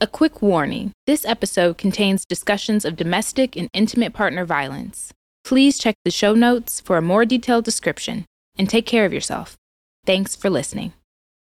A quick warning, this episode contains discussions of domestic and intimate partner violence. Please check the show notes for a more detailed description, and take care of yourself. Thanks for listening.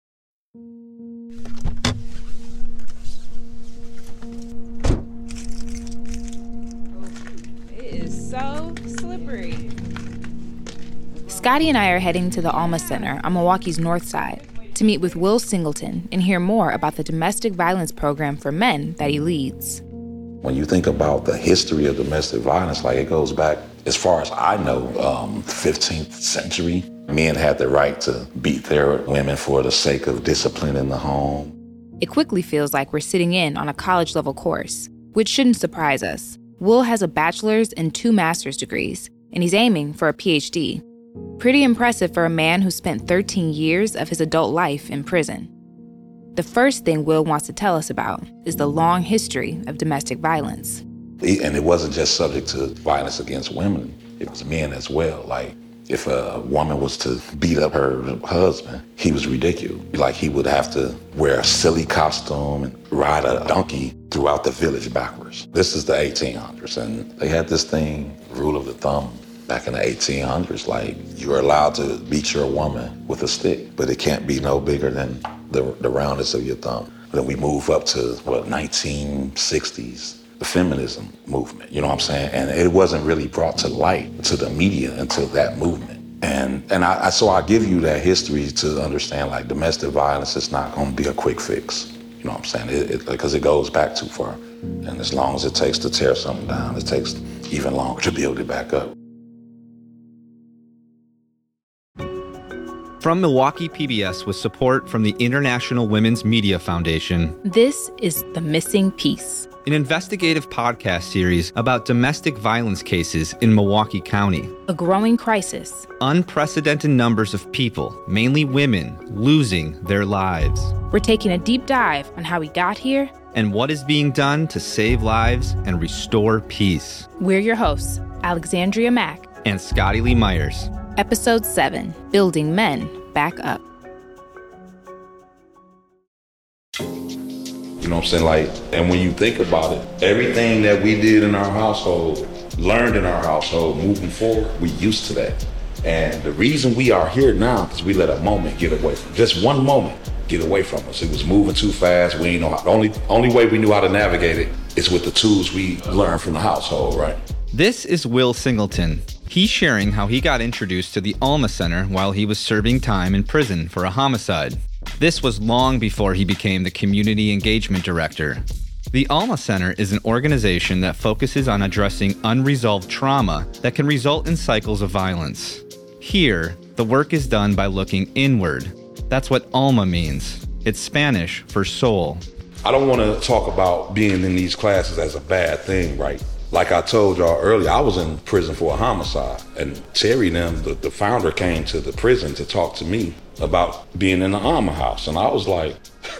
It is so slippery. Scotty and I are heading to the Alma Center on Milwaukee's North Side to meet with Will Singleton and hear more about the domestic violence program for men that he leads. When you think about the history of domestic violence, like it goes back, as far as I know, 15th century. Men had the right to beat their women for the sake of discipline in the home. It quickly feels like we're sitting in on a college-level course, which shouldn't surprise us. Will has a bachelor's and 2 master's degrees, and he's aiming for a PhD. Pretty impressive for a man who spent 13 years of his adult life in prison. The first thing Will wants to tell us about is the long history of domestic violence. And it wasn't just subject to violence against women, it was men as well. Like, if a woman was to beat up her husband, he was ridiculous. Like, he would have to wear a silly costume and ride a donkey throughout the village backwards. This is the 1800s, and they had this thing, rule of the thumb, back in the 1800s, like, you're allowed to beat your woman with a stick, but it can't be no bigger than the roundness of your thumb. Then we move up to, 1960s, the feminism movement, you know what I'm saying? And it wasn't really brought to light to the media until that movement. So I give you that history to understand, like, domestic violence is not gonna be a quick fix. You know what I'm saying? Because it goes back too far. And as long as it takes to tear something down, it takes even longer to build it back up. From Milwaukee PBS with support from the International Women's Media Foundation. This is The Missing Piece, An investigative podcast series about domestic violence cases in Milwaukee County. A growing crisis. Unprecedented numbers of people, mainly women, losing their lives. We're taking a deep dive on how we got here and what is being done to save lives and restore peace. We're your hosts, Alexandria Mack and Scotty Lee Myers. Episode 7, Building Men Back Up. You know what I'm saying? Like, and when you think about it, everything that we did in our household, learned in our household, moving forward, we used to that. And the reason we are here now is we let a moment get away from, just one moment get away from us. It was moving too fast. We didn't know how, the only way we knew how to navigate it is with the tools we learned from the household, right? This is Will Singleton. He's sharing how he got introduced to the Alma Center while he was serving time in prison for a homicide. This was long before he became the Community Engagement Director. The Alma Center is an organization that focuses on addressing unresolved trauma that can result in cycles of violence. Here, the work is done by looking inward. That's what Alma means. It's Spanish for soul. I don't want to talk about being in these classes as a bad thing, right? Like I told y'all earlier, I was in prison for a homicide, and Terry and them, the founder, came to the prison to talk to me about being in the Alma house. And I was like,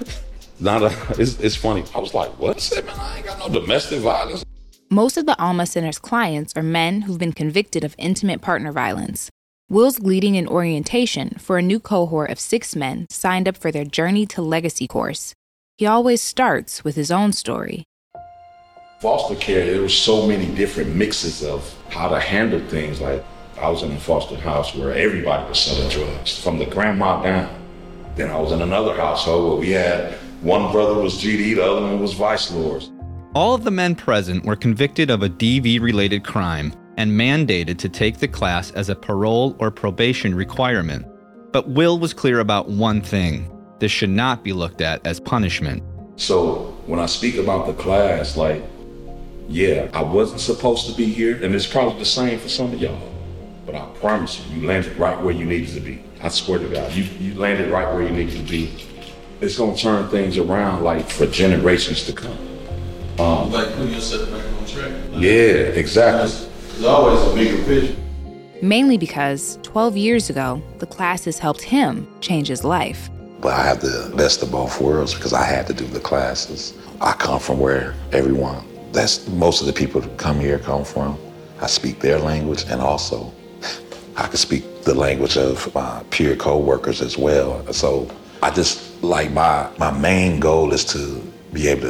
it's funny. I was like, what? I said, man, I ain't got no domestic violence. Most of the Alma Center's clients are men who've been convicted of intimate partner violence. Will's leading an orientation for a new cohort of 6 men signed up for their Journey to Legacy course. He always starts with his own story. Foster care, there was so many different mixes of how to handle things. Like, I was in a foster house where everybody was selling drugs, from the grandma down. Then I was in another household where we had one brother was GD, the other one was vice lords. All of the men present were convicted of a DV-related crime and mandated to take the class as a parole or probation requirement. But Will was clear about one thing. This should not be looked at as punishment. So when I speak about the class, like, yeah, I wasn't supposed to be here, and it's probably the same for some of y'all. But I promise you, you landed right where you needed to be. I swear to God, you landed right where you needed to be. It's gonna turn things around, like, for generations to come. Like putting yourself back on track. Like, yeah, exactly. There's always a bigger picture. Mainly because 12 years ago, the classes helped him change his life. But I have the best of both worlds because I had to do the classes. I come from where that's most of the people that come here come from. I speak their language, and also I can speak the language of my peer co-workers as well. So I just, like, my main goal is to be able to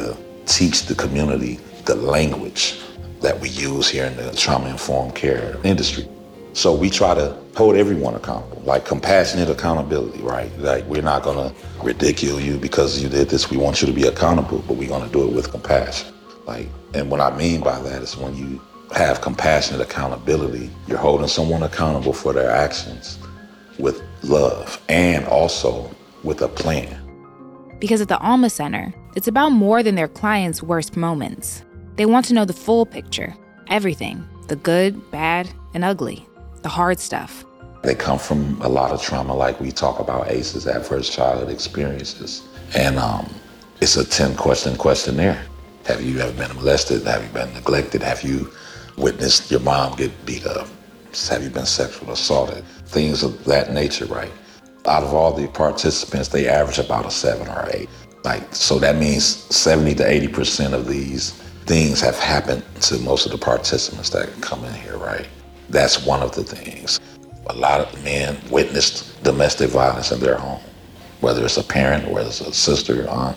teach the community the language that we use here in the trauma-informed care industry. So we try to hold everyone accountable, like compassionate accountability, right? Like, we're not gonna ridicule you because you did this. We want you to be accountable, but we're gonna do it with compassion. Like, and what I mean by that is when you have compassionate accountability, you're holding someone accountable for their actions with love and also with a plan. Because at the Alma Center, it's about more than their clients' worst moments. They want to know the full picture, everything, the good, bad, and ugly, the hard stuff. They come from a lot of trauma, like we talk about ACEs, adverse childhood experiences. And it's a 10-question questionnaire. Have you ever been molested? Have you been neglected? Have you witnessed your mom get beat up? Have you been sexually assaulted? Things of that nature, right? Out of all the participants, they average about a 7 or 8. Like, so that means 70 to 80% of these things have happened to most of the participants that come in here, right? That's one of the things. A lot of men witnessed domestic violence in their home, whether it's a parent, whether it's a sister or aunt.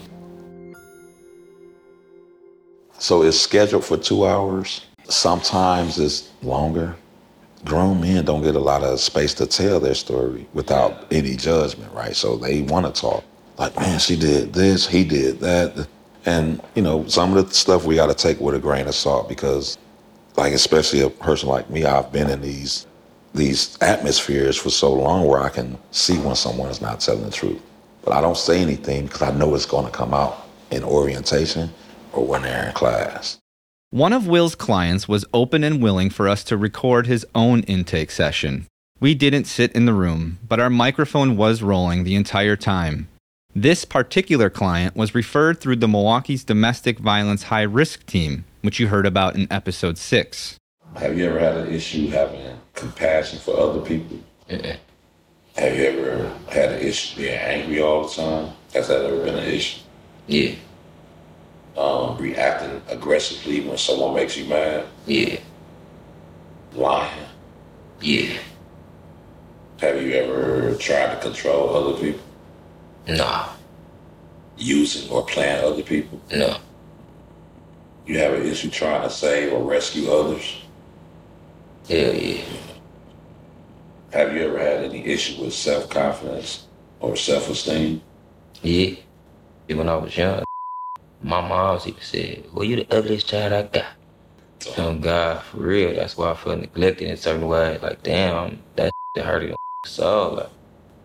So it's scheduled for 2 hours. Sometimes it's longer. Grown men don't get a lot of space to tell their story without any judgment, right? So they want to talk. Like, man, she did this, he did that. And, you know, some of the stuff we got to take with a grain of salt because, like, especially a person like me, I've been in these atmospheres for so long where I can see when someone is not telling the truth. But I don't say anything because I know it's going to come out in orientation or when they're in class. One of Will's clients was open and willing for us to record his own intake session. We didn't sit in the room, but our microphone was rolling the entire time. This particular client was referred through the Milwaukee's Domestic Violence High Risk Team, which you heard about in episode 6. Have you ever had an issue having compassion for other people? Mm-mm. Have you ever had an issue being angry all the time? Has that ever been an issue? Yeah. Reacting aggressively when someone makes you mad? Yeah. Lying? Yeah. Have you ever tried to control other people? Nah. Using or playing other people? No. You have an issue trying to save or rescue others? Hell yeah. Have you ever had any issue with self-confidence or self-esteem? Yeah. When I was young, my mom even said, well, you the ugliest child I got. Oh God, for real, that's why I felt neglected in a certain way. Like, damn, that hurted the soul. Like.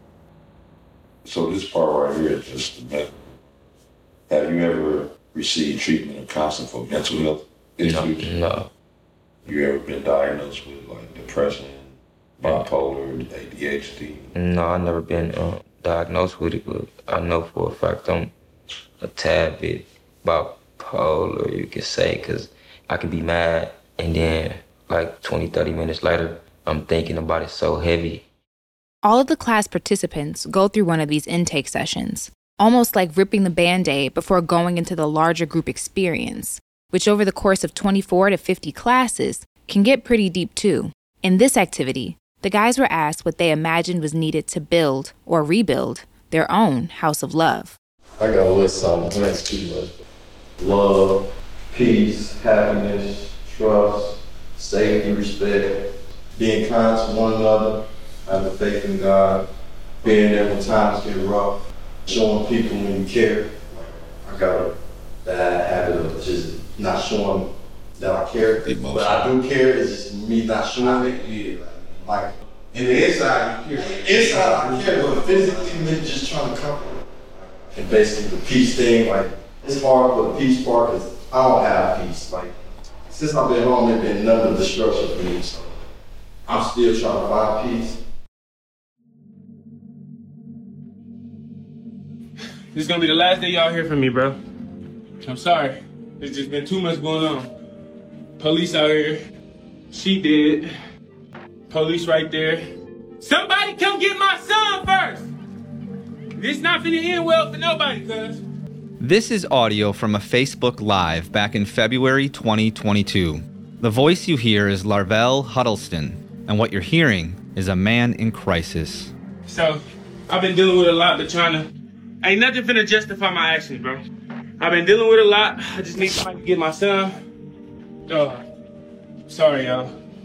So this part right here is just the medical. Have you ever received treatment or counseling for mental health issues? No. You ever been diagnosed with like depression, bipolar, ADHD? No, I've never been diagnosed with it, but I know for a fact I'm a tad bit bipolar, you could say, because I can be mad and then like 20, 30 minutes later, I'm thinking about it so heavy. All of the class participants go through one of these intake sessions, almost like ripping the Band-Aid before going into the larger group experience, which over the course of 24 to 50 classes can get pretty deep too. In this activity, the guys were asked what they imagined was needed to build or rebuild their own house of love. I got a list of them. That's too much. Love, peace, happiness, trust, safety, respect, being kind to one another, having faith in God, being there when times get rough, showing people when you care. I got a bad habit of just not showing that I care. But I do care, it's just me not showing it. Yeah, like in the inside, you care. Inside, I care, but physically, me just trying to comfort. And basically, the peace thing, like, it's hard for the peace part because I don't have peace. Like, since I've been home, there's been none of the destruction for me. So I'm still trying to find peace. This is gonna be the last day y'all hear from me, bro. I'm sorry. There's just been too much going on. Police out here. She dead. Police right there. Somebody come get my son first! This not finna end well for nobody, cuz. This is audio from a Facebook Live back in February 2022. The voice you hear is Larvell Huddleston, and what you're hearing is a man in crisis. So, I've been dealing with a lot, but ain't nothing finna justify my actions, bro. I've been dealing with a lot. I just need somebody to get my son. Sorry, y'all.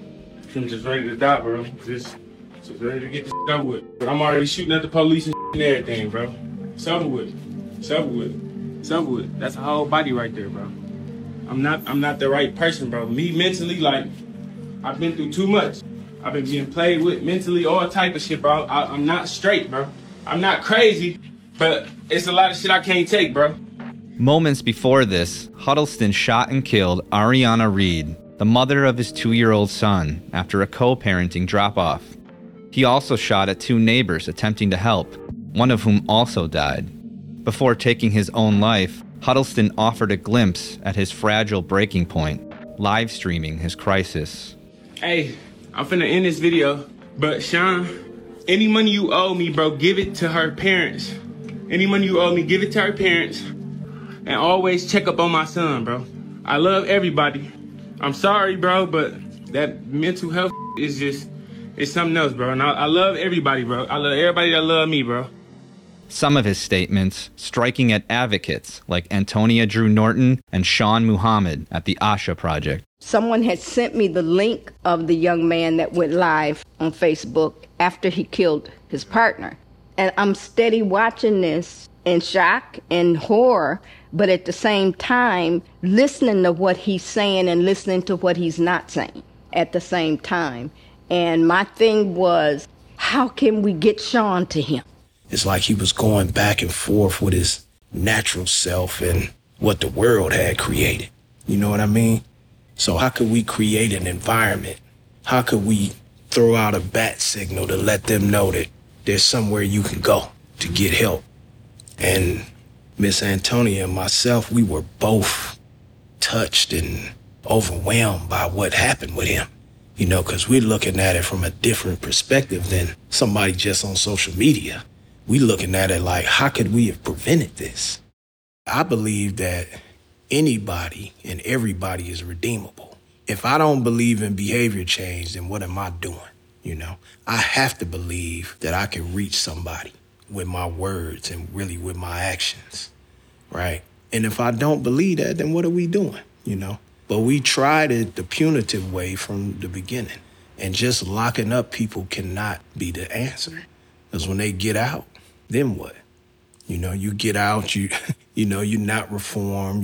I'm just ready to die, bro. Just ready to get this over with. But I'm already shooting at the police and everything, bro. It's over with. It's over with. It's over with. That's a whole body right there, bro. I'm not the right person, bro. Me mentally, like, I've been through too much. I've been being played with mentally, all type of shit, bro. I'm not straight, bro. I'm not crazy, but it's a lot of shit I can't take, bro. Moments before this, Huddleston shot and killed Ariana Reed, the mother of his 2-year-old son, after a co-parenting drop-off. He also shot at 2 neighbors attempting to help, one of whom also died. Before taking his own life, Huddleston offered a glimpse at his fragile breaking point, live streaming his crisis. Hey, I'm finna end this video, but Sean, any money you owe me, bro, give it to her parents. Any money you owe me, give it to her parents. And always check up on my son, bro. I love everybody. I'm sorry, bro, but that mental health is it's something else, bro. And I love everybody, bro. I love everybody that love me, bro. Some of his statements striking at advocates like Antonia Drew Norton and Sean Muhammad at the Asha Project. Someone had sent me the link of the young man that went live on Facebook after he killed his partner. And I'm steady watching this in shock and horror, but at the same time, listening to what he's saying and listening to what he's not saying at the same time. And my thing was, how can we get Sean to him? It's like he was going back and forth with his natural self and what the world had created. You know what I mean? So how could we create an environment? How could we throw out a bat signal to let them know that there's somewhere you can go to get help? And Miss Antonia and myself, we were both touched and overwhelmed by what happened with him. You know, because we're looking at it from a different perspective than somebody just on social media. We looking at it like, how could we have prevented this? I believe that anybody and everybody is redeemable. If I don't believe in behavior change, then what am I doing? You know, I have to believe that I can reach somebody with my words and really with my actions, right? And if I don't believe that, then what are we doing, you know? But we tried it the punitive way from the beginning. And just locking up people cannot be the answer. Because when they get out, then what? You know, you get out, you're not reformed,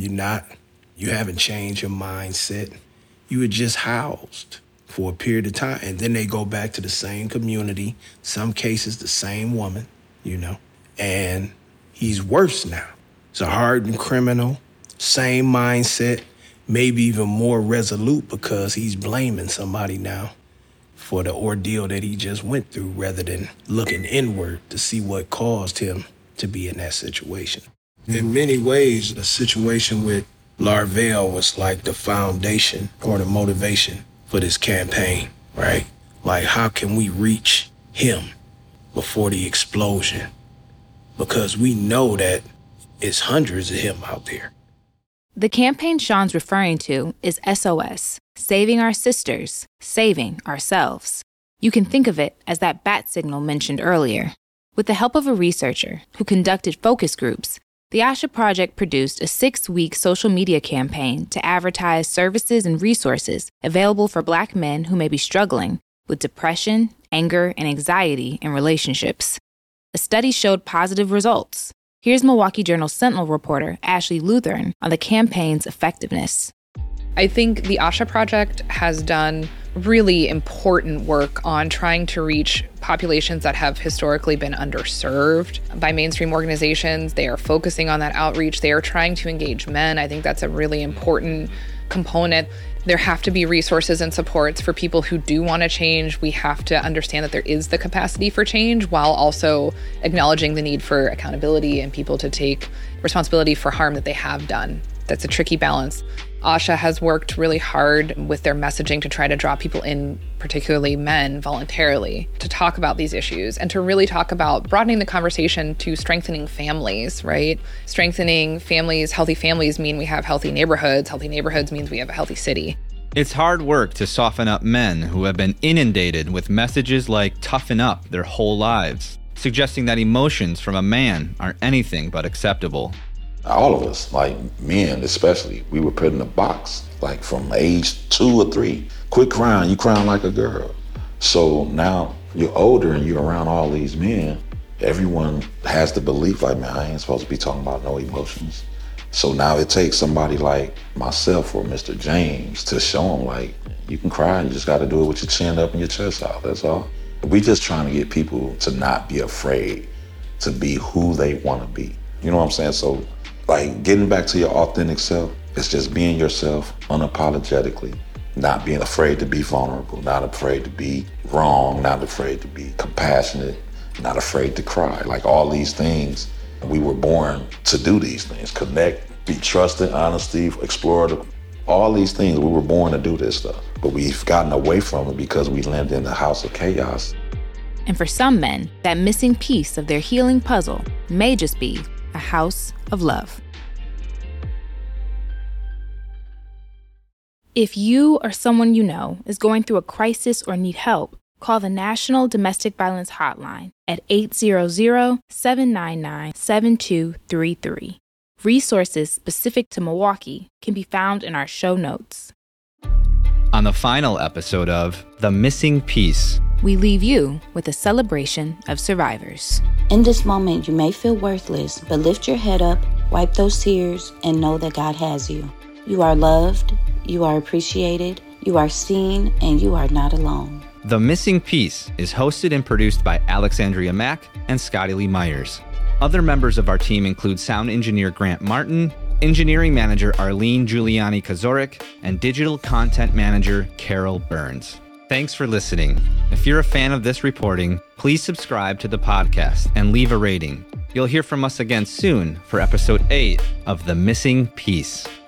you haven't changed your mindset. You were just housed for a period of time. And then they go back to the same community, some cases the same woman, you know, and he's worse now. He's a hardened criminal, same mindset, maybe even more resolute because he's blaming somebody now for the ordeal that he just went through rather than looking inward to see what caused him to be in that situation. In many ways, the situation with Larvell was like the foundation or the motivation for this campaign, right? Like, how can we reach him before the explosion? Because we know that it's hundreds of him out there. The campaign Sean's referring to is SOS, Saving Our Sisters, Saving Ourselves. You can think of it as that bat signal mentioned earlier. With the help of a researcher who conducted focus groups, the Asha Project produced a 6-week social media campaign to advertise services and resources available for Black men who may be struggling with depression, anger, and anxiety in relationships. A study showed positive results. Here's Milwaukee Journal Sentinel reporter Ashley Lutheran on the campaign's effectiveness. I think the Asha Project has done really important work on trying to reach populations that have historically been underserved by mainstream organizations. They are focusing on that outreach. They are trying to engage men. I think that's a really important component. There have to be resources and supports for people who do want to change. We have to understand that there is the capacity for change while also acknowledging the need for accountability and people to take responsibility for harm that they have done. That's a tricky balance. Asha has worked really hard with their messaging to try to draw people in, particularly men, voluntarily, to talk about these issues and to really talk about broadening the conversation to strengthening families, right? Strengthening families, healthy families mean we have healthy neighborhoods. Healthy neighborhoods means we have a healthy city. It's hard work to soften up men who have been inundated with messages like toughen up their whole lives, suggesting that emotions from a man are anything but acceptable. All of us, like men especially, we were put in a box, like from age 2 or 3. Quit crying, you crying like a girl. So now you're older and you're around all these men. Everyone has the belief like, man, I ain't supposed to be talking about no emotions. So now it takes somebody like myself or Mr. James to show them like, you can cry, you just got to do it with your chin up and your chest out, that's all. We just trying to get people to not be afraid to be who they want to be. You know what I'm saying? So like getting back to your authentic self, it's just being yourself unapologetically, not being afraid to be vulnerable, not afraid to be wrong, not afraid to be compassionate, not afraid to cry. Like all these things, we were born to do these things, connect, be trusted, honesty, explore, all these things. We were born to do this stuff, but we've gotten away from it because we lived in the house of chaos. And for some men, that missing piece of their healing puzzle may just be a house of love. If you or someone you know is going through a crisis or need help, call the National Domestic Violence Hotline at 800-799-7233. Resources specific to Milwaukee can be found in our show notes. On the final episode of The Missing Piece, we leave you with a celebration of survivors. In this moment, you may feel worthless, but lift your head up, wipe those tears, and know that God has you. You are loved, you are appreciated, you are seen, and you are not alone. The Missing Piece is hosted and produced by Alexandria Mack and Scotty Lee Myers. Other members of our team include sound engineer Grant Martin, engineering manager Arlene Giuliani-Kazorik, and digital content manager Carol Burns. Thanks for listening. If you're a fan of this reporting, please subscribe to the podcast and leave a rating. You'll hear from us again soon for episode 8 of The Missing Piece.